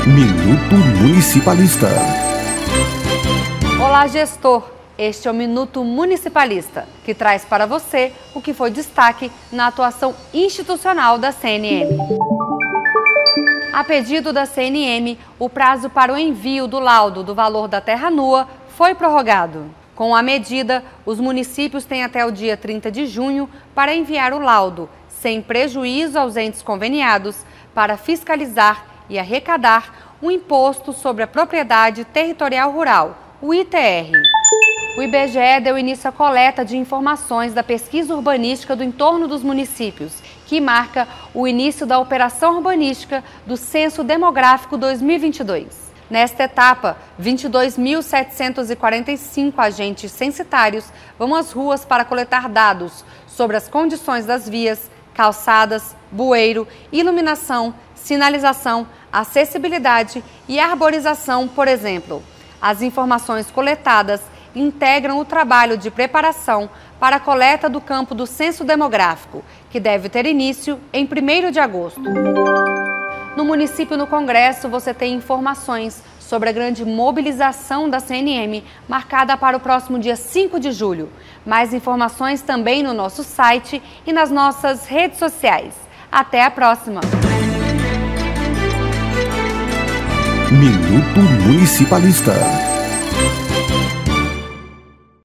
Minuto Municipalista. Olá, gestor. Este é o Minuto Municipalista, que traz para você o que foi destaque na atuação institucional da CNM. A pedido da CNM, o prazo para o envio do laudo do valor da terra nua foi prorrogado. Com a medida, os municípios têm até o dia 30 de junho para enviar o laudo, sem prejuízo aos entes conveniados, para fiscalizar e arrecadar o Imposto sobre a Propriedade Territorial Rural, o ITR. O IBGE deu início à coleta de informações da pesquisa urbanística do entorno dos municípios, que marca o início da operação urbanística do Censo Demográfico 2022. Nesta etapa, 22.745 agentes censitários vão às ruas para coletar dados sobre as condições das vias, calçadas, bueiro, iluminação, sinalização, acessibilidade e arborização, por exemplo. As informações coletadas integram o trabalho de preparação para a coleta do campo do Censo Demográfico, que deve ter início em 1º de agosto. No município no Congresso, você tem informações sobre a grande mobilização da CNM, marcada para o próximo dia 5 de julho. Mais informações também no nosso site e nas nossas redes sociais. Até a próxima! Minuto Municipalista.